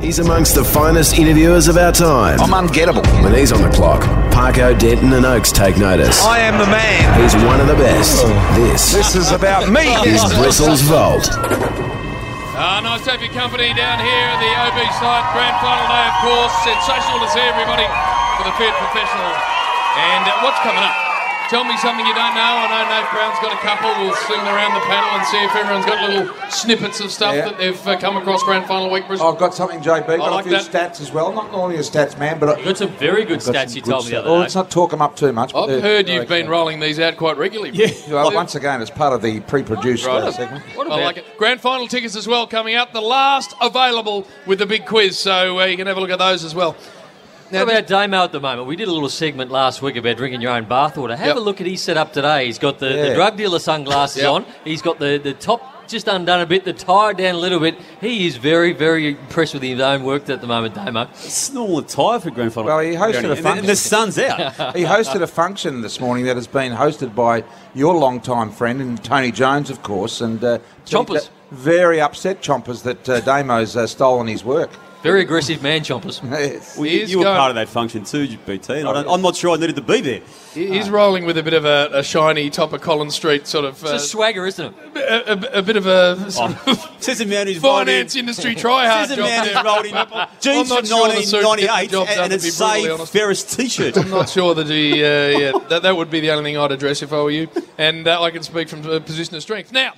He's amongst the finest interviewers of our time. I'm ungettable. When he's on the clock, Parko, Denton and Oakes take notice. I am the man. He's one of the best. This is about me. is Bristles Vault. Nice to have your company down here at the OB site. Grand final day, of course. Sensational to see everybody for the Fiat Professional. And what's coming up? Tell me something you don't know. I know Nate Brown's got a couple. We'll swing around the panel and see if everyone's got little snippets of stuff that they've come across Grand Final week. I've got something, JB. Got like a few that. stats as well. Not normally a stats man, but You've got some very good stats you told me the other day. Let's not talk them up too much. I've heard you've been rolling these out quite regularly. Yeah. Well, once again, it's part of the pre-produced segment. I like it. Grand Final tickets as well coming up. The last available with the big quiz, so you can have a look at those as well. Now, what about Damo at the moment? We did a little segment last week about drinking your own bathwater. Have a look at his setup today. He's got the drug dealer sunglasses on. He's got the top just undone a bit, the tie down a little bit. He is very, very impressed with his own work at the moment, Damo. It's normal attire for Grand Final. Well, he hosted a function. And the sun's out. He hosted a function this morning that has been hosted by your longtime friend and Tony Jones, of course. And Chompers. Very upset, Chompers, that Damo's stolen his work. Very aggressive man, Chompers. Yes. Well, you were part of that function too, BT. And I'm not sure I needed to be there. He's rolling with a bit of a shiny top of Collins Street sort of... It's a swagger, isn't it? A bit of a sort of Says a man who's finance industry try-hard Says a job man there. who's rolled in jeans from 1998 and a Save Ferris T-shirt. I'm not sure that that would be the only thing I'd address if I were you. And I can speak from a position of strength. Now,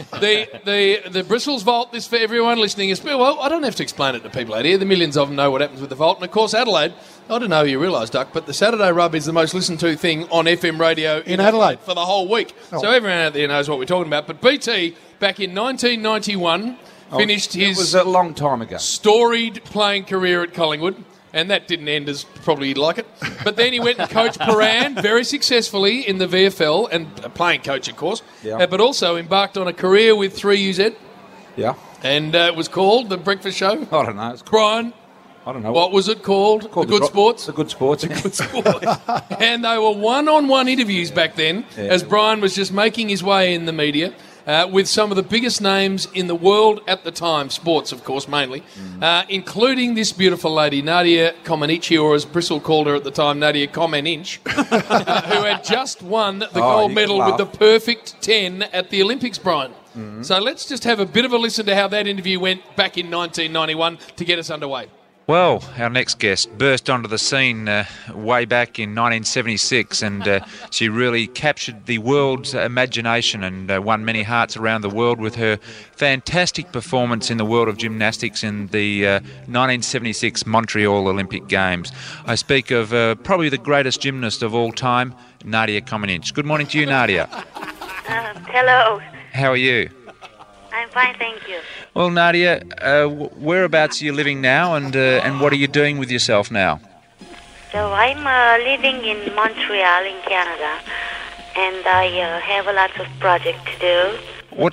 the Bristles Vault, this for everyone listening, is... Well, I don't have to explain it to people out here. The millions of them know what happens with the Vault. And, of course, Adelaide... I don't know if you realise, Duck, but the Saturday Rub is the most listened to thing on FM radio in Adelaide for the whole week. Oh. So everyone out there knows what we're talking about. But BT, back in 1991, finished his... It was a long time ago. ...storied playing career at Collingwood. And that didn't end as probably you'd like it. But then he went and coached Paran very successfully in the VFL, and playing coach, of course. Yeah. But also embarked on a career with 3UZ. Yeah. And it was called The Breakfast Show. I don't know. Brian... I don't know. What was it called? The Good Sports? The Good Sports. The Good Sports. And they were one-on-one interviews back then, as Brian was just making his way in the media with some of the biggest names in the world at the time, sports, of course, mainly, including this beautiful lady, Nadia Comaneci, or as Bristol called her at the time, Nadia Comaneci, who had just won the gold medal with the perfect 10 at the Olympics, Brian. Mm-hmm. So let's just have a bit of a listen to how that interview went back in 1991 to get us underway. Well, our next guest burst onto the scene way back in 1976, and she really captured the world's imagination and won many hearts around the world with her fantastic performance in the world of gymnastics in the 1976 Montreal Olympic Games. I speak of probably the greatest gymnast of all time, Nadia Comaneci. Good morning to you, Nadia. Hello. How are you? I'm fine, thank you. Well, Nadia, whereabouts are you living now, and what are you doing with yourself now? So I'm living in Montreal, in Canada, and I have a lot of projects to do. What?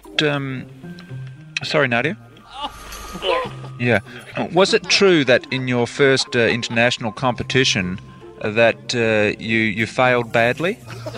Sorry, Nadia. Yes. Yeah. Was it true that in your first international competition that you failed badly?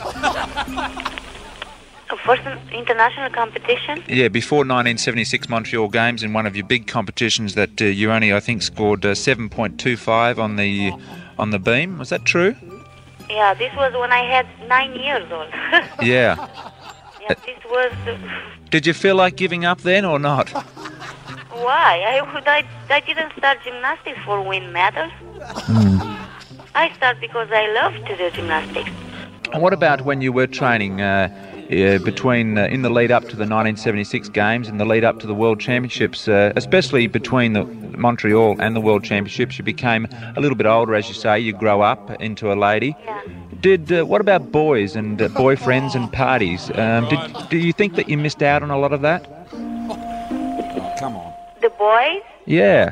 For some international competition? Yeah, before 1976 Montreal Games, in one of your big competitions, that you only, I think, scored 7.25 on the beam. Was that true? Yeah, this was when I had 9 years old. Yeah. Yeah, this was... Did you feel like giving up then or not? Why? I didn't start gymnastics for win medals. I started because I love to do gymnastics. What about when you were training between in the lead up to the 1976 Games and the lead up to the World Championships, especially between the Montreal and the World Championships? You became a little bit older, as you say. You grow up into a lady. Yeah. What about boys and boyfriends and parties? Do you think that you missed out on a lot of that? Oh, come on. The boys? Yeah.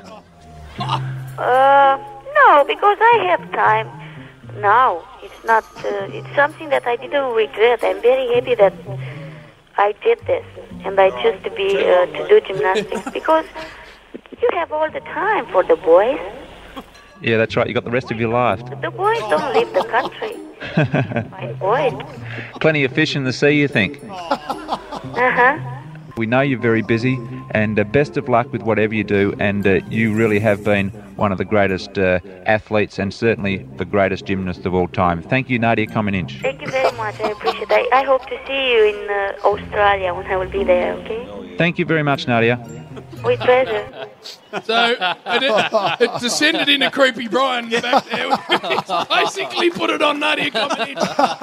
No, because I have time. No, it's not. It's something that I didn't regret. I'm very happy that I did this, and I chose to do gymnastics because you have all the time for the boys. Yeah, that's right. You got the rest of your life. The boys don't leave the country. My boys. Plenty of fish in the sea, you think? We know you're very busy, and best of luck with whatever you do, and you really have been one of the greatest athletes and certainly the greatest gymnast of all time. Thank you, Nadia Comaneci. Thank you very much. I appreciate it. I hope to see you in Australia when I will be there, okay? Thank you very much, Nadia. With pleasure. So it descended into creepy Brian back there. He's basically put it on Nadia Comaneci.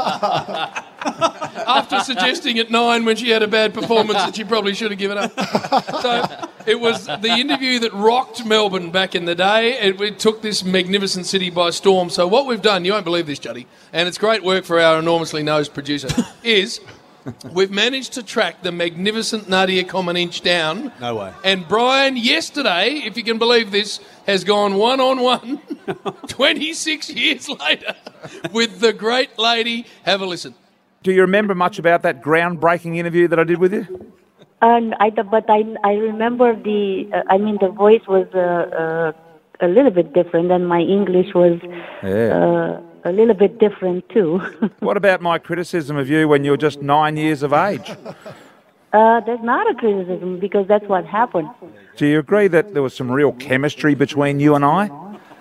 After suggesting at 9 when she had a bad performance that she probably should have given up. So it was the interview that rocked Melbourne back in the day. It took this magnificent city by storm. So what we've done, you won't believe this, Juddy, and it's great work for our enormously nosed producer, is we've managed to track the magnificent Nadia Comaneci down. No way. And Brian, yesterday, if you can believe this, has gone one-on-one 26 years later with the great lady. Have a listen. Do you remember much about that groundbreaking interview that I did with you? I remember the voice was a little bit different, and my English was a little bit different too. What about my criticism of you when you were just 9 years of age? There's not a criticism because that's what happened. Do you agree that there was some real chemistry between you and I?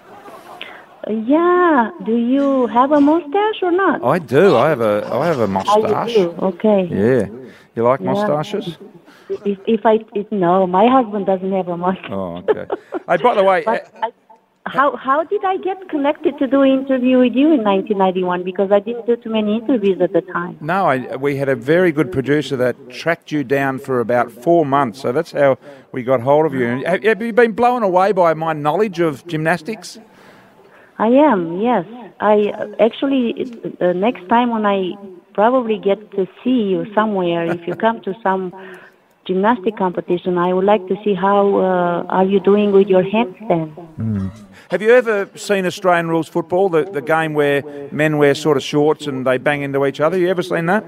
Yeah. Do you have a mustache or not? I do. I have a mustache. Oh, you do? Okay. Yeah. You like mustaches? No, my husband doesn't have a mustache. Oh, okay. Hey, by the way, how did I get connected to do an interview with you in 1991? Because I didn't do too many interviews at the time. No, we had a very good producer that tracked you down for about 4 months. So that's how we got hold of you. Have you been blown away by my knowledge of gymnastics? I am, yes. I actually, next time when I probably get to see you somewhere, if you come to some gymnastic competition, I would like to see how are you doing with your handstand. Have you ever seen Australian rules football, the game where men wear sort of shorts and they bang into each other? You ever seen that?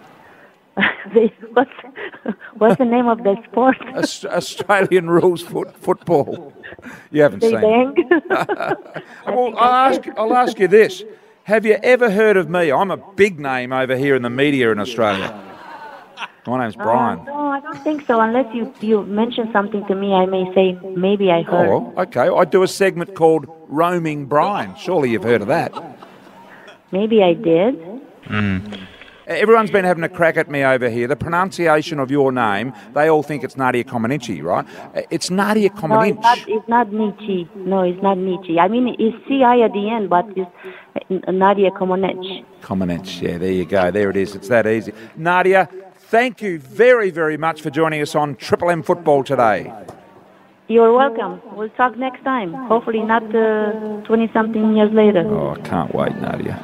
What's the name of the sport? Australian rules football. You haven't seen it. Well, I'll ask you this. Have you ever heard of me? I'm a big name over here in the media in Australia. My name's Brian. No, I don't think so. Unless you mention something to me, I may say, maybe I heard. Oh, okay. I do a segment called Roaming Brian. Surely you've heard of that. Maybe I did. Everyone's been having a crack at me over here. The pronunciation of your name, they all think it's Nadia Comaneci, right? It's Nadia Comaneci. No, it's not Nietzsche. No, it's not Nietzsche. I mean, it's C-I at the end, but it's Nadia Comaneci. Comaneci, yeah, there you go. There it is. It's that easy. Nadia, thank you very, very much for joining us on Triple M Football today. You're welcome. We'll talk next time. Hopefully not 20-something years later. Oh, I can't wait, Nadia.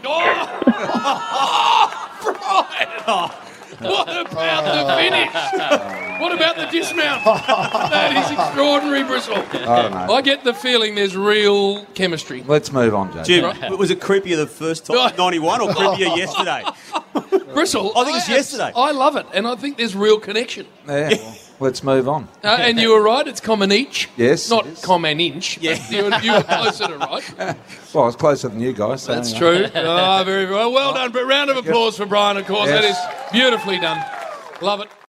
Brian! What about the finish? What about the dismount? That is extraordinary, Bristol. I don't know. I get the feeling there's real chemistry. Let's move on, Jay. Jim, was it creepier the first time, 91, or creepier yesterday? Bristle, I think it's yesterday. I love it, and I think there's real connection. Yeah, well, let's move on. And you were right, it's Comaneci. Yes. Not Comaneci. Yeah. You were closer to right. Well, I was closer than you guys. So That's true. Oh, very well. Well done. But round of applause for Brian, of course. Yes. That is beautifully done. Love it.